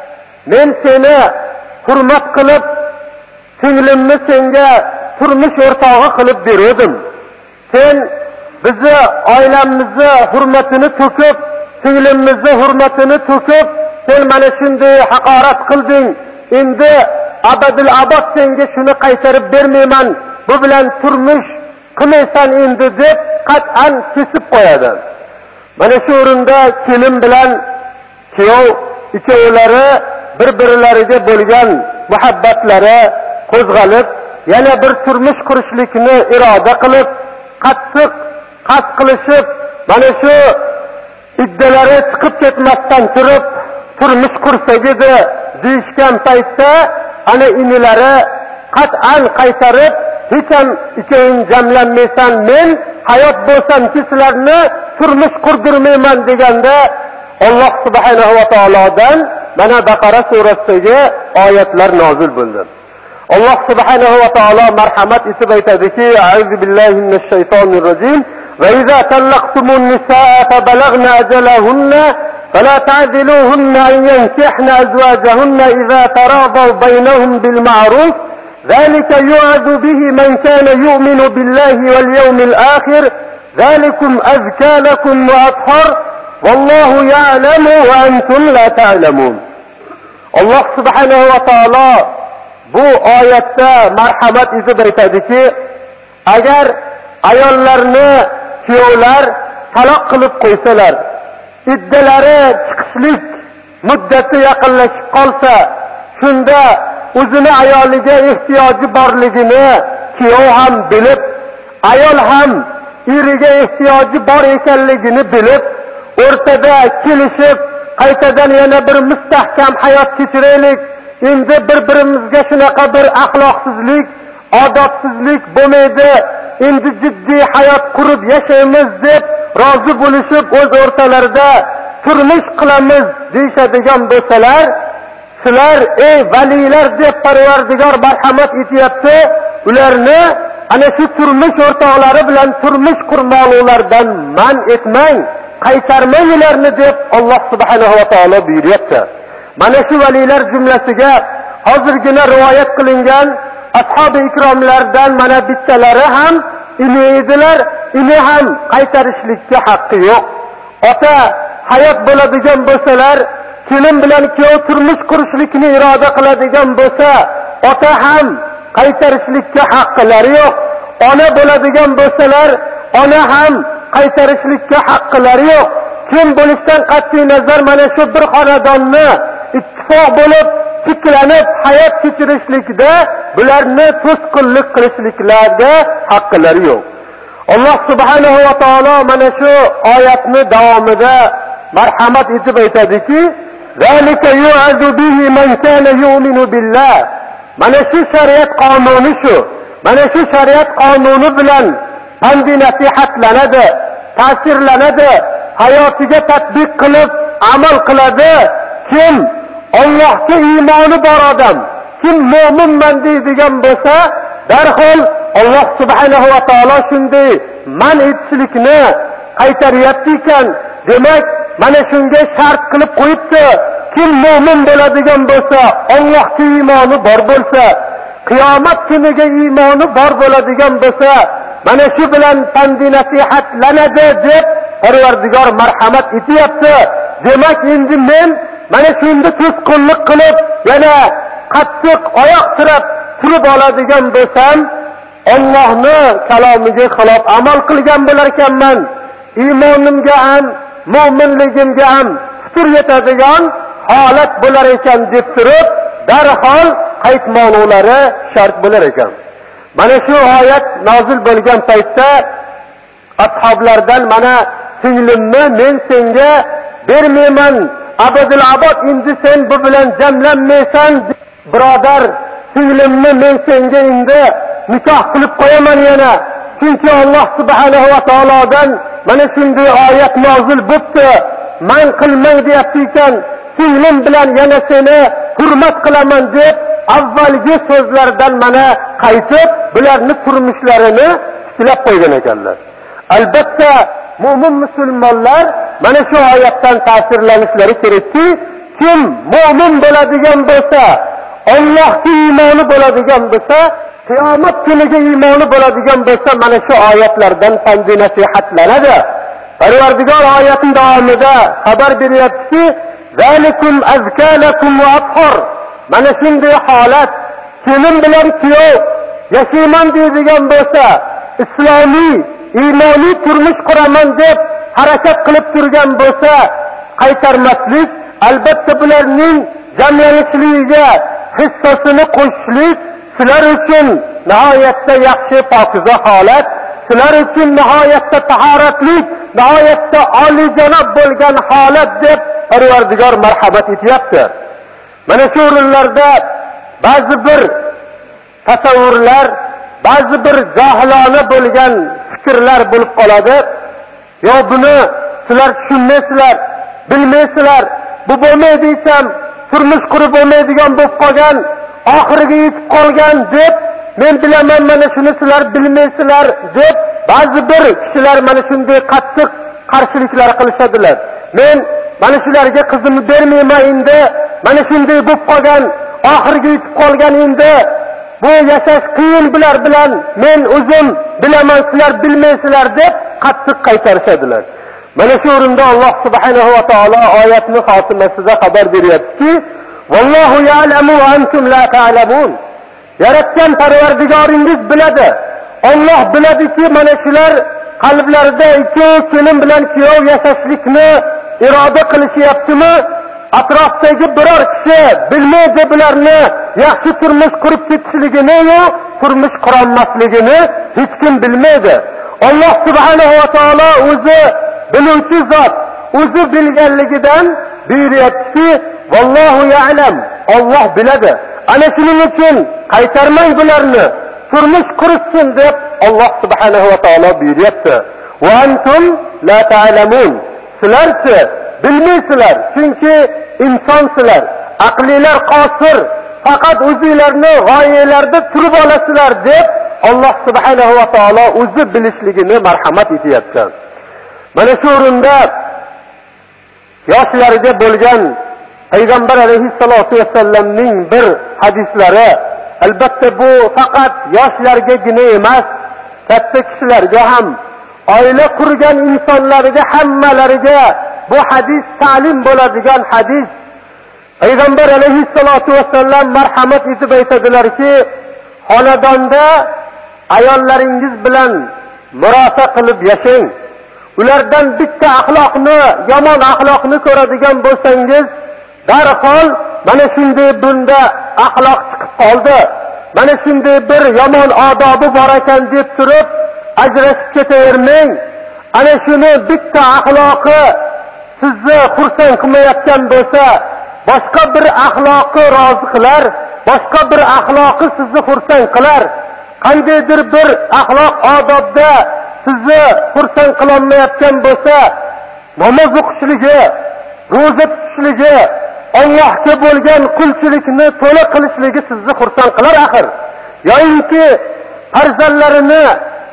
men seni hurmat qilib, singlimni senga turmush o'rtog'i qilib berdim. Sen bizni oilamizni hurmatini to'kib, singlimimizni hurmatini to'kib, sen mana shunday haqorat qilding. Endi abadil abad senga shuni qaytarib bermayman. Bu bilan turmush qilmaysan endi deb qat'an kesib qo'yadi. Mana shu o'rinda kelin bilan kuyov ikkovlari bir-birlariga bo'lgan muhabbatlari qo'zg'alib, yana bir turmush qurishlikni iroda qilib, qattiq qasd qilishib, mana shu iddalari chiqib ketmasdan turib turmush qursak edi deyishgan paytda ana inilari qat'an qaytarib, hech ham ikkoving jamlanmaysan, men hayot bo'lsam-ki sizlarni turmush qurdirmayman deganda Alloh subhanahu va taolodan mana Baqara surasidagi oyatlar nozil bo'ldi. Alloh subhanahu va taolo marhamat etib aytadiki, A'udhu billahi minash shaytonir rojim. Va idza talaqtumun nisaa fa balagna ajalahunna fala ta'diluhunna an yankihna azwajahunna idza taradaw baynahum bil ma'ruf. ذلك يوعظ به من كان يؤمن بالله واليوم الآخر ذلكم أزكى لكم وأطهر والله يعلم وأنتم لا تعلمون. Allah subhanahu wa ta'ala bu oyatda marhamat etib aytadiki, agar ayollarni kuyovlar taloq qilib qo'ysalar, iddalari chiqishlik muddati yaqinlashib qolsa, shunda o'zini ayoliga ehtiyoji borligini kuyov ham bilib, ayol ham eriga ehtiyoji bor ekanligini bilib, o'rtada kelishib, qaytadan yana bir mustahkam hayot kechiraylik, endi bir-birimizga shunaqa bir axloqsizlik, odobsizlik bo'lmaydi, endi jiddiy hayot qurib yashaymiz deb rozi bo'lishib, o'z o'rtalarida turmush qilamiz deyishadigan bo'lsalar, sizlar ey valiylar deb Parvardigor marhamat etyapti, ularni ana shu turmush o'rtoqlari bilan turmush qurmoqlardan man etmang, qaytarmang ularni deb Alloh subhanahu va taolo buyuryapti. Mana shu valiylar jumlasiga hozirgina rivoyat qilingan ashab-i ikromlardan mana bittalari ham ini edilar, ini ham qaytarishlikka haqqi yo'q. Ota hayot bo'ladigan bo'lsalar, kelin bilan kuyov turmush qurishlikni iroda qiladigan bo'lsa, ota ham qaytarishlikka haqqilari yo'q. Ona bo'ladigan bo'lsalar, ona ham qaytarishlikka haqqilari yo'q. Kim bo'lishdan qat'iy nazar mana shu bir xonadonni ittifoq bo'lib, tiklanib hayot kechirishlikda bularni to'sqinlik qilishliklarga haqqilari yo'q. Alloh subhanahu va taolo mana shu oyatni davomida marhamat etib aytadiki, "Zalika yu'azu bihi man kana yu'minu billah." Mana shu shariat qonuni shu. Mana shu shariat qonuni bilan pandi nasihatlanadi, ta'sirlanadi, hayotiga tatbiq qilib amal qiladi. Kim Allohga iymoni bor odam, kim mo'minman deydigan bo'lsa, darhol Alloh subhanahu va taolo shunday man etishlikni qaytaryapti ekan. Demak, mana shunga shart qilib qo'yibdi. Kim mu'min bo'ladigan bo'lsa, Allohga iymoni bor bo'lsa, qiyomat kuniga iymoni bor bo'ladigan bo'lsa, mana shu bilan pandi nasihatlanadi deb Parvardigor marhamat etyapti. Demak, endi men mana shunda to'sqinlik qilib, yana qattiq oyoq tirab turib oladigan bo'lsam, Allohning kalomiga xilof amal qilgan bo'lar ekanman. Iymonimga ham, mu'minligimga ham putur yetadigan holat bo'lar ekan deb turib, darhol qaytmoqlari shart bo'lar ekan. Mana shu oyat nozil bo'lgan paytda ashoblardan mana singlimni men senga bermayman, abadul abad endi sen bu bilan jamlanmaysan, birodar, singlimni men senga endi nikoh qilib qo'yaman yana. Chunki Alloh subhanahu va taolodan mana shunday oyat nozil bo'libdi. Men qilmang deyapti ekan, singlim bilan yana seni hurmat qilaman deb avvalgi so'zlardan mana qaytib, bularni turmushlarini tiklab qo'ygan ekanlar. Albatta, mu'min musulmonlar mana shu oyatdan ta'sirlanishlari kerakki, kim mu'min bo'ladigan bo'lsa, Allohga iymoni bo'ladigan bo'lsa, qiyomat kuniga iymoni bo'ladigan bo'lsa, mana shu oyatlardan pandi nasihatlanadi. Parvardigor oyatning davomida xabar beryaptiki, "Zalikum azkalakum va athhar." Mana shunday holat, kelin bilan kuyov yashayman deydigan bo'lsa, islomiy, iymoniy turmush quraman deb harakat qilib turgan bo'lsa, qaytarmaslik, albatta bularning jamlanishligiga hissasini qo'shishlik sizlar uchun nihoyatda yaxshi pokiza holat, sizlar uchun nihoyatda tahoratlik, nihoyatda oliyjanob bo'lgan holat deb Parvardigor marhamat etyapti. Mana shu o'rinlarda ba'zi bir tasavvurlar, ba'zi bir johilona bo'lgan fikrlar bo'lib qoladi. Yo buni sizlar tushunmaysizlar, bilmaysizlar, bu bo'lmaydi desam, turmush qurib bo'lmaydigan bo'lib qolgan, oxiriga yetib qolgan deb, men bilaman mana shuni sizlar bilmaysizlar deb ba'zi bir kishilar mana shunday qattiq qarshiliklar qilishadilar. Men mana shularga qizimni bermayman endi, mana shunday bo'lib qolgan, oxiriga yetib qolgan endi, bu yashash qiyin bular bilan, men o'zim bilaman sizlar bilmaysizlar deb qattiq qaytarishadilar. Mana shu o'rinda Alloh subhanahu va taolo oyatning xotimasida xabar beryaptiki, "Vallohu ya'lamu va antum la ta'lamun." Yaratgan Parvardigoringiz biladi. Alloh biladiki, mana shular qalblarida ikki kelin bilan kuyov yashashlikni iroda qilishyaptimi? Atrofdagi biror kishi bilmaydi bularni yaxshi turmush qurib ketishligini yo turmush qurolmasligini hech kim bilmaydi. Alloh subhanahu va taolo o'zi biluvchi zot, o'zi bilganligidan buyuryaptiki, "Vallohu ya'lam." Alloh biladi. Ana shuning uchun qaytarmang bularni, turmush qursin deb Alloh subhanahu va taolo buyuryapti. "Va antum la ta'lamun." Sizlarchi bilmaysizlar, chunki insonsizlar, aqlilar qosir, faqat o'zingizlarni g'oyalarda turib olasizlar deb Alloh subhanahu va taolo o'zi bilishligini marhamat etyapti. Mana shu o'rinda yoshlarga bo'lgan Payg'ambar alayhissalatu vassallamning bir hadislari, albatta bu faqat yoshlargagina emas, katta kishilarga ham, oila qurgan insonlarga hammalariga bu hadis ta'lim bo'ladigan hadis. Payg'ambar alayhissalatu vassallam marhamat etib aytadilarki, xonadonda ayollaringiz bilan murosa qilib yashang. Ulardan bitta axloqni, yomon axloqni ko'radigan bo'lsangiz, darhol mana shunday bunda axloq chiqib qoldi, mana shunday bir yomon odobi bor ekan deb turib ajrashib ketavermang. Ana shuni bitta axloqi sizni xursand qilmayotgan bo'lsa, boshqa bir axloqi rozi qilar, boshqa bir axloqi sizni xursand qilar. Qandaydir bir axloq odobda sizni xursand qilolmayotgan bo'lsa, namoz o'qishligi, ro'za tutishligi, Allohga bo'lgan qulchilikni to'la qilishligi sizni xursand qilar axir. Yo'inki farzandlarini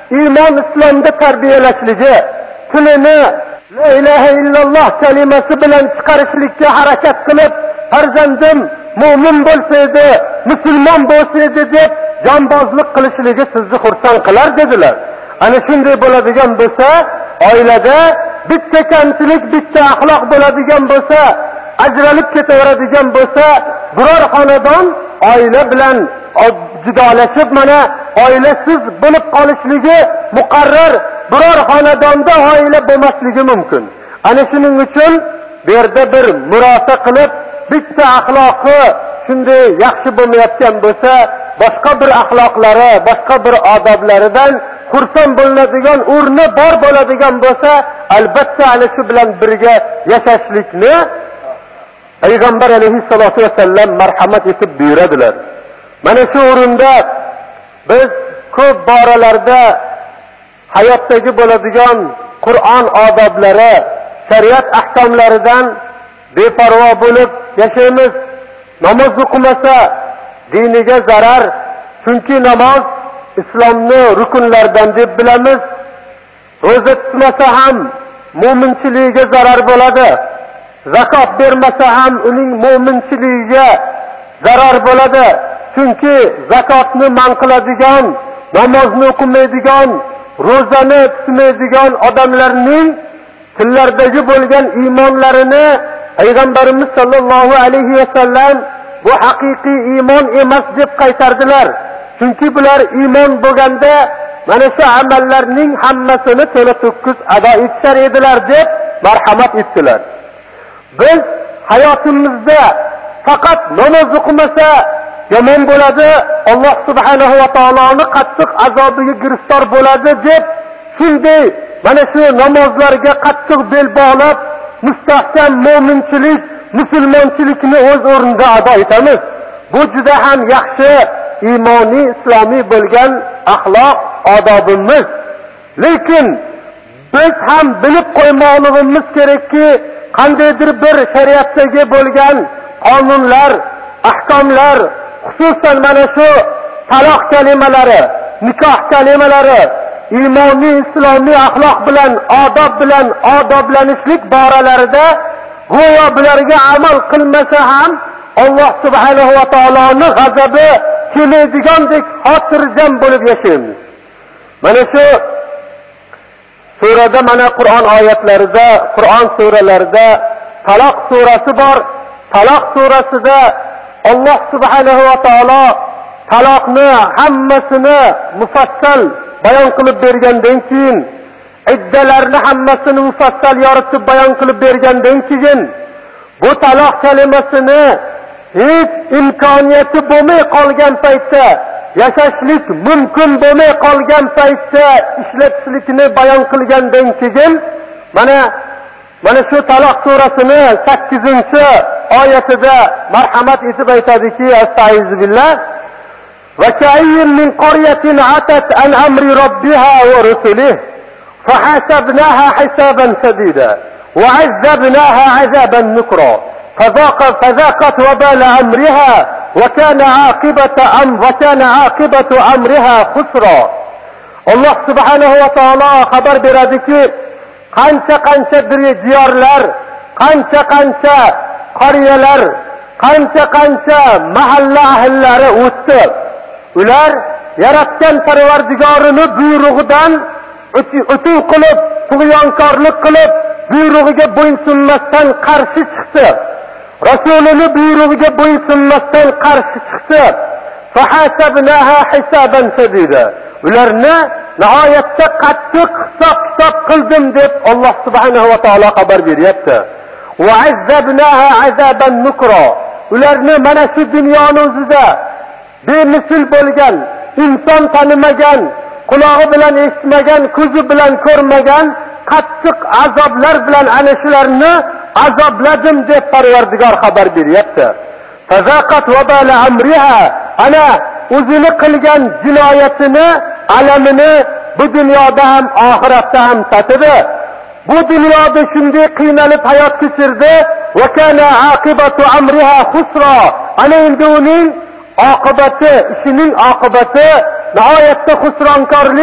iymon islomda tarbiyalashligi, tilini la ilaha illalloh kalimasi bilan chiqarishlikka harakat qilib, farzandim mu'min bo'lsa edi, musulmon bo'lsa edi deb jonbozlik qilishligi sizni xursand qilar dedilar. Ana shunday bo'ladigan bo'lsa, oilada bitta kamchilik, bitta axloq bo'ladigan bo'lsa, ajralib ketaveradigan bo'lsa, biror xonadon oila bilan jidolashib, mana oilasiz bo'lib qolishligi muqarrar, biror xonadonda oila bo'lmasligi mumkin. Ana shuning uchun bu yerda bir murosa qilib, bitta axloqi shunday yaxshi bo'lmayotgan bo'lsa, boshqa bir axloqlari, boshqa bir odoblaridan xursand bo'ladigan o'rni bor bo'ladigan bo'lsa, albatta ana shu bilan birga yashashlikni Payg'ambar alayhissalatu vasallam marhamat etib buyuradilar. Mana shu o'rinda biz ko'p boralarda hayotdagi bo'ladigan Qur'on odoblari, shariat ahkomlaridan beparvo bo'lib yashaymiz. Namoz o'qimasa diniga zarar, chunki namoz islomning rukunlaridan deb bilamiz. Ro'za tutmasa ham mu'minchiligiga zarar bo'ladi. Zakot bermasa ham uning mu'minchiligiga zarar bo'ladi. Chunki zakotni man qiladigan, namozni o'qimaydigan, ro'zani tutmaydigan odamlarning tillardagi bo'lgan iymonlarini Payg'ambarimiz sollallohu alayhi vasallam bu haqiqiy iymon emas deb qaytardilar. Chunki bular iymon bo'lganda mana shu amallarning hammasini to'la-to'kis ado etishar edilar deb marhamat etdilar. Biz hayotimizda faqat namoz o'qimasa yomon bo'ladi, Alloh subhanahu va taoloning qattiq azobiga giriftor bo'ladi deb shunday mana shu namozlarga qattiq bel bog'lab, mustahkam mu'minchilik, musulmonchilikni o'z o'rnida ado etamiz. Bu juda ham yaxshi iymoniy, islomiy bo'lgan axloq, odobimiz. Lekin biz ham bilib qo'ymoqligimiz kerakki, qandaydir bir shariatdagi bo'lgan qonunlar, ahkomlar, xususan mana shu taloq kalimalari, nikoh kalimalari, iymoniy, islomiy axloq bilan, odob bilan odoblanishlik boralarida go'yo bularga amal qilmasa ham Alloh subhanahu va taoloning g'azabi keladiganidek xotirjam bo'lib yashaymiz. Mana shu surada, mana Qur'on oyatlarida, Qur'on suralarida Taloq surasi bor. Taloq surasida Alloh subhanahu va taolo taloqni hammasini mufassal bayon qilib bergandan keyin, iddalarni hammasini mufassal yoritib bayon qilib bergandan keyin, bu taloq kalimasini hech imkoniyati bo'lmay qolgan paytda, yashashlik mumkin bo'lmay qolgan paytda ishlatishlikni bayon qilgandan keyin, mana shu Taloq surasini 8-oyatida marhamat etib aytadiki, astag'firullah, va ka'ayyin min qaryatin atat an amri robbiha va rusulihi fahasabnaha hisaban shadida wa 'azzabnaha 'azaban nukra فذاقت وبال أمرها وكان عاقبة أمرها خسرا. Allah subhanahu wa ta'ala xabar beradiki, qancha diyorlar, qancha qariyalar, qancha mahalla ahllari o'tdi. Ular yaratgan Parvardigorining buyrug'idan o'tib qilib, tug'yonkorlik qilib, buyrug'iga bo'ysunmasdan qarshi chiqdi. Rasulining buyrug'iga bo'ysunmasdan qarshi chiqdi. Fahasabnaha hisaban shadida. Ularni nihoyatda qattiq hisob qildim deb Alloh subhanahu va taolo xabar beryapti. Va azzabnaha azaban nukra. Ularni mana shu dunyoning o'zida bemisl bo'lgan, inson tanimagan, qulog'i bilan eshitmagan, ko'zi bilan ko'rmagan qattiq azoblar bilan ana shularni azobladim deb Parvardigor xabar beryapti. Fazaqat vabala amriha, ana o'zini qilgan jinoyatini, alamini bu dunyoda ham oxiratda ham tatidi. Bu dunyoda shunday qiynalib hayot kechirdi, va kana aqibatu amriha khusra. Ana endi uning oqibati, ishining oqibati nihoyatda xusronkorlik,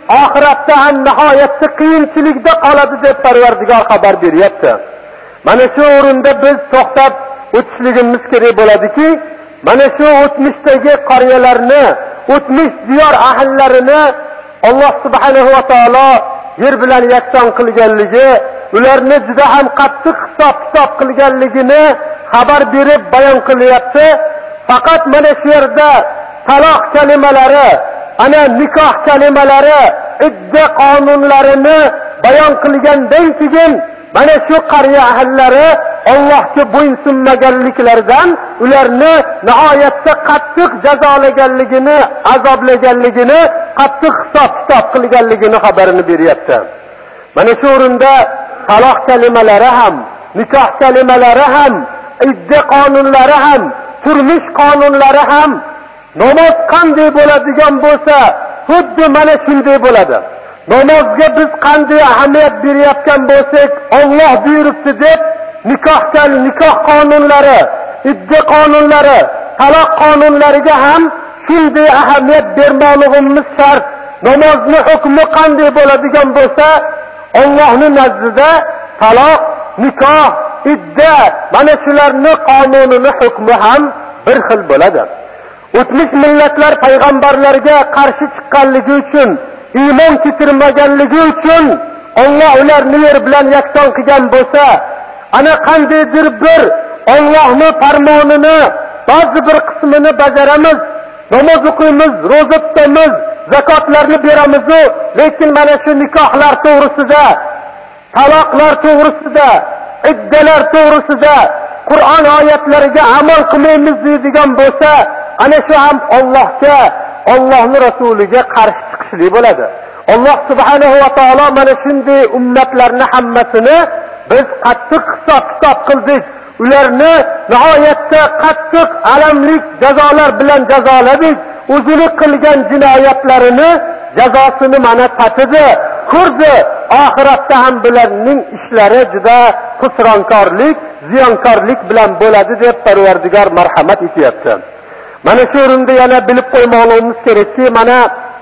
oxiratda ham nihoyatda qiyinchilikda qoladi deb Parvardigor xabar beryapti. Mana shu o'rinda biz to'xtab o'tishligimiz kerak bo'ladiki, mana shu o'tmishdagi qariyalarni, o'tmish diyor ahillarini Alloh subhanahu va taolo yer bilan yakson qilganligi, ularni juda ham qattiq hisob-kitob qilganligini xabar berib bayon qilyapti. Faqat mana shu yerda taloq kalimalari, ana nikoh kalimalari, idda qonunlarini bayon qilgandan keyin mana shu qariya ahllari Allohga bo'ysunmaganliklaridan ularni nihoyatda qattiq jazolaganligini, azoblaganligini, qattiq hisob-kitob qilganligini xabarini beryapti. Mana shu o'rinda taloq kalimalari ham, nikoh kalimalari ham, idda qonunlari ham, turmush qonunlari ham namoz qanday bo'ladigan bo'lsa, xuddi mana shunday bo'ladi. Namozga biz qanday ahamiyat beryapgan bo'lsak, Alloh buyuribdi deb nikoh qonunlari, idda qonunlari, taloq qonunlariga ham shunday ahamiyat bermoqligimiz shart. Namozning hukmi qanday bo'ladigan bo'lsa, Allohning nazdida taloq, nikoh, idda mana shularning qonunining hukmi ham bir xil bo'ladi. O'tmish millatlar payg'ambarlarga qarshi chiqqanligi uchun, iymon keltirmaganligi uchun Alloh ularni yer bilan yakson qilgan bo'lsa, ana qandaydir bir Allohning farmonini ba'zi bir qismini bajaramiz, namoz o'qiymiz, ro'za tutamiz, zakotlarni beramiz, lekin mana shu nikohlar to'g'risida, taloqlar to'g'risida, iddalar to'g'risida Qur'on oyatlariga amal qilmaymiz deydigan bo'lsa, ana shu ham Allohga, Allohning rasuliga qarshi chiqishlik bo'ladi. Alloh subhanahu va taolo mana shunday ummatlarni hammasini biz qattiq hisob-kitob qildik. Ularni nihoyatda qattiq alamli jazolar bilan jazoladik. O'zini qilgan jinoyatlarini jazosini mana tatidi, ko'rdi. Oxiratda ham bularning ishlari juda xusronkorlik, ziyonkorlik bilan bo'ladi deb Parvardigor marhamat etyapti. Mana shu o'rinda yana bilib qo'ymoqligimiz kerakki, mana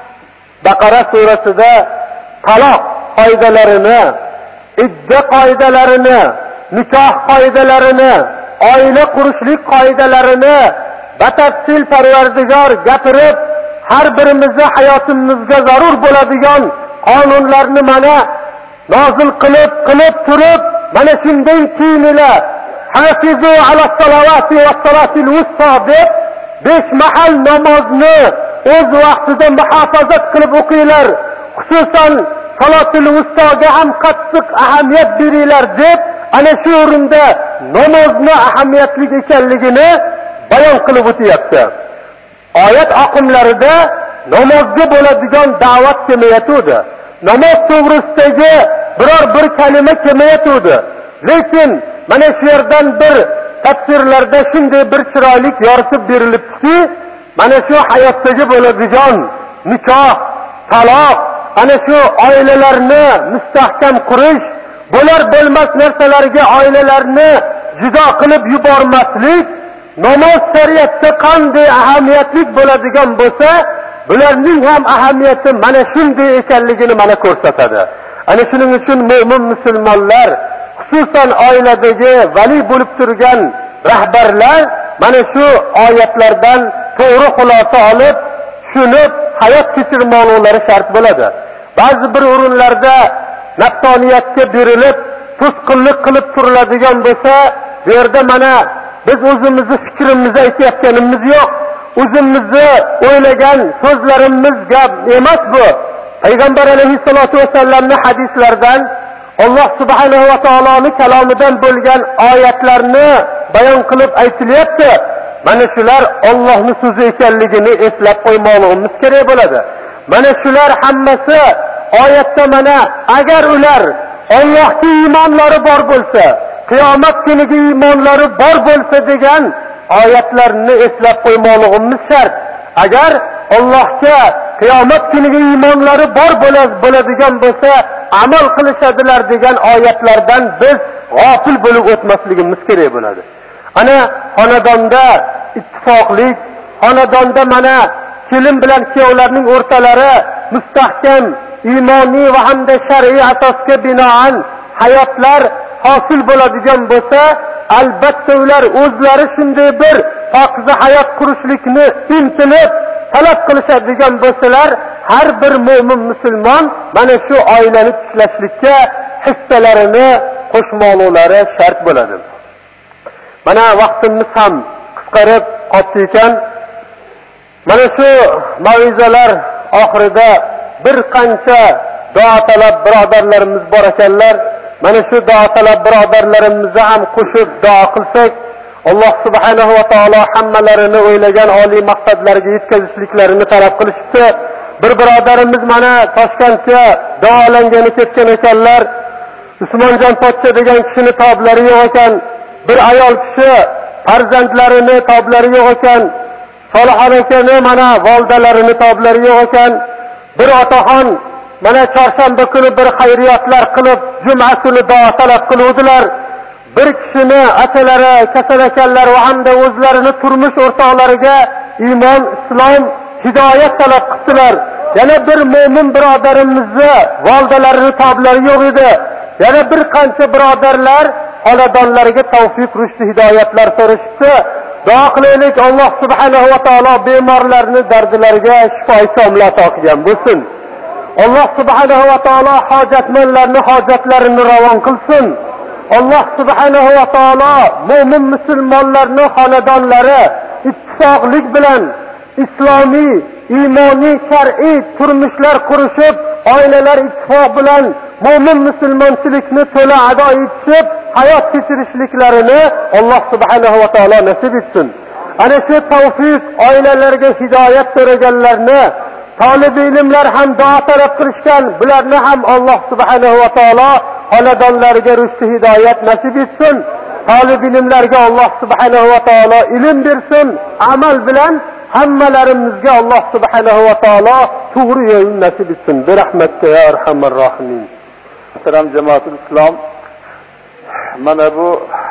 Baqara surasida taloq qoidalarini, idda qoidalarini, nikoh qoidalarini, oila qurishlik qoidalarini batafsil Parvardigor gapirib, har birimizni hayotimizga zarur bo'ladigan qonunlarni mana nozil qilib turib, mana shundan keyinlar hafizu ala salavati va salatil wusta deb 5 mahal namozni o'z vaqtida muhofazat qilib o'qinglar, xususan salatul wustoga ham qattiq ahamiyat beringlar deb ana shu o'rinda namozni ahamiyatli ekanligini bayon qilib o'tyapti. Oyat oqimlarida namozga bo'ladigan da'vat kelmayotdi. Namoz to'g'risidagi biror bir kalima kelmayotdi. Lekin mana shu yerdan bir tafsirlarda shunday bir chiroyli yoritib berilibdiki, mana shu hayotdagi bo'ladigan nikoh, taloq, ana shu oilalarni mustahkam qurish, bo'lar bo'lmas narsalarga oilalarni judo qilib yubormaslik, namoz shariatda qanday ahamiyatli bo'ladigan bo'lsa, bularning ham ahamiyati mana shunday ekanligini mana ko'rsatadi. Ana shuning uchun mu'min musulmonlar, xususan oiladagi vali bo'lib turgan rahbarlar mana shu oyatlardan to'g'ri xulosa olib, tushunib hayot kechirmoqlari shart bo'ladi. Ba'zi bir o'rinlarda nafsoniyatga berilib, to'sqinlik qilib turiladigan bo'lsa, bu yerda mana biz o'zimizni fikrimizni aytayotganimiz yo'q. O'zimizni o'ylagan so'zlarimiz gap emas bu. Payg'ambar alayhisolatu vasallamning hadislaridan, Alloh subhanahu va taoloning kalomidan bo'lgan oyatlarni bayon qilib aytilyapti. Mana shular Allohning so'zi ekanligini eslab qo'ymoqligimiz kerak bo'ladi. Mana shular hammasi oyatda mana agar ular Allohga iymonlari bor bo'lsa, qiyomat kuniga iymonlari bor bo'lsa degan oyatlarni eslab qo'ymoqligimiz shart. Agar Allohga qiyomat kuniga iymonlari bor bo'ladigan bo'lsa, amal qilishadilar degan oyatlardan biz g'ofil bo'lib o'tmasligimiz kerak bo'ladi. Ana xonadonda ittifoqlik, xonadonda mana kelin bilan kuyovlarning o'rtalari mustahkam, iymoniy va hamda shar'iy asosga binoan hayotlar hosil bo'ladigan bo'lsa, albatta ular o'zlari shunday bir pokiza hayot qurishlikni intilib talab qilishadigan bo'lsalar, har bir mo'min musulmon mana shu oilani tiklashlikka hissalarini qo'shmoqlari shart bo'ladi. Mana vaqtimiz ham qisqarib qoldi ekan. Mana shu mav'izalar oxirida bir qancha duo talab birodarlarimiz bor ekanlar. Mana shu duo talab birodarlarimizni ham qo'shib duo qilsak, Alloh subhanahu va taolo hammalarini o'ylagan oliy maqsadlarga yetkazishliklarini talab qilishdi. Bir birodarimiz mana Toshkentga duolangani ketgan ekanlar. Usmonjon pochcha degan kishini toblari yo'q ekan. Bir ayol kishi farzandlarini toblari yo'q ekan. Solihon akani mana volidalarini toblari yo'q ekan. Bir otaxon mana chorshanba kuni bir xayriyatlar qilib, juma kuni duo talab qiluvdilar. Bir kishini akalari kasal ekanlar va hamda o'zlarini turmush o'rtoqlariga iymon, islom, hidoyat talab qildilar. Yana bir mo'min birodarimizni volidalarini toblari yo'q edi. Yana bir qancha birodarlar xonadonlariga tavfiq, rushd, hidoyatlar so'rashibdi. Duo qilaylik, Alloh subhanahu va taolo bemorlarni dardlariga shifo kamol ato qilgan bo'lsin. Alloh subhanahu va taolo hojatmandlarni hojatlarini ravon qilsin. Alloh subhanahu va taolo mo'min musulmonlarning xonadonlari ittifoqlik bilan islomiy, iymoniy, shar'iy turmushlar qurishib, oilalar ittifoq bilan mo'min musulmonchilikni to'la ado etib, hayot kechirishliklarini Alloh subhanahu va taolo nasib etsin. Ana shu tavfiq oilalarga hidoyat so'raganlarni talab ilmlar ham duo talab qilishgan, bularni ham Alloh subhanahu va taolo xonadonlariga rushd, hidoyat nasib etsin. Talab ilmlarga Alloh subhanahu va taolo ilm bersin. Amal bilan hammalarimizga Alloh subhanahu va taolo to'g'ri yo'lni nasib etsin. Bi rahmatika ya arhamar rohimin. Muhtaram jamoatul islom, mana bu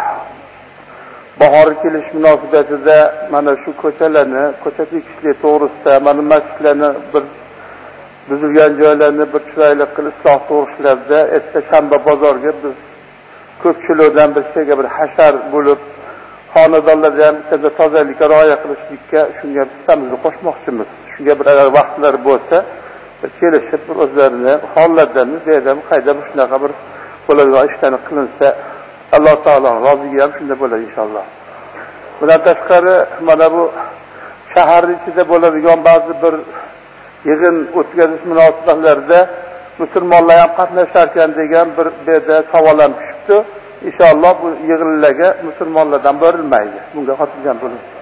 bahor kelish munosabatida mana shu ko'chalarni, ko'cha tekishlik to'g'risida, mana masjidlarni bir buzilgan joylarni bir chiroyli qilib isloh to'g'risida erta shanba bozorga biz ko'pchilikdan bir şeyga bir hashar bo'lib, xonadonlarda ham bitta tozalikka rioya qilishlikka shunga hissamizni qo'shmoqchimiz. Shunga bir agar vaqtlar bo'lsa, kelishib o'zlarini holatlarini deydi, qayda shunaqa bir bo'ladigan ishlarni qilinsa, Alloh taoloning roziligi ham shunda bo'ladi inshaalloh. Bundan tashqari mana bu shahar ichida bo'ladigan ba'zi bir yig'in o'tkazish munosabatlarida musulmonlar ham qatnashar ekan degan bir yerda savol ham tushibdi. İnşallah bu yig'inlarga musulmonlardan berilmaydi. Bunga xotirjam bo'ling.